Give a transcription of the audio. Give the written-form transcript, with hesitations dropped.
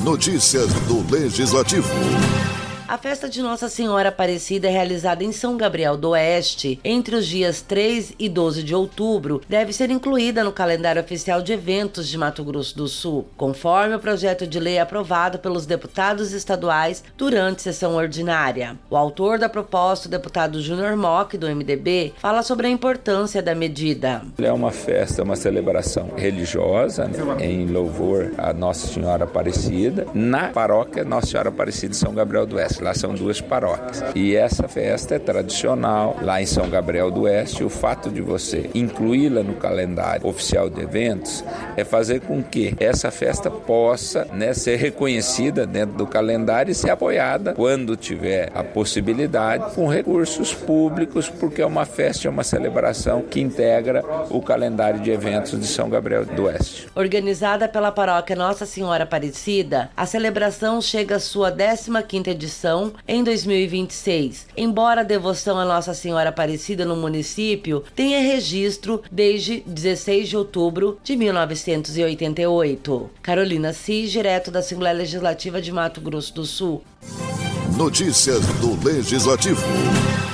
Notícias do Legislativo. A festa de Nossa Senhora Aparecida é realizada em São Gabriel do Oeste entre os dias 3 e 12 de outubro. Deve ser incluída no calendário oficial de eventos de Mato Grosso do Sul, conforme o projeto de lei aprovado pelos deputados estaduais durante sessão ordinária. O autor da proposta, o deputado Júnior Mock, do MDB, fala sobre a importância da medida. É uma festa, uma celebração religiosa, em louvor a Nossa Senhora Aparecida, na paróquia Nossa Senhora Aparecida de São Gabriel do Oeste. Lá são duas paróquias. E essa festa é tradicional lá em São Gabriel do Oeste. O fato de você incluí-la no calendário oficial de eventos é fazer com que essa festa possa, ser reconhecida dentro do calendário e ser apoiada quando tiver a possibilidade com recursos públicos, porque é uma festa, é uma celebração que integra o calendário de eventos de São Gabriel do Oeste. Organizada pela paróquia Nossa Senhora Aparecida, a celebração chega à sua 15ª edição em 2026. Embora a devoção a Nossa Senhora Aparecida no município tenha registro desde 16 de outubro de 1988. Carolina Cis, direto da Assembleia Legislativa de Mato Grosso do Sul. Notícias do Legislativo.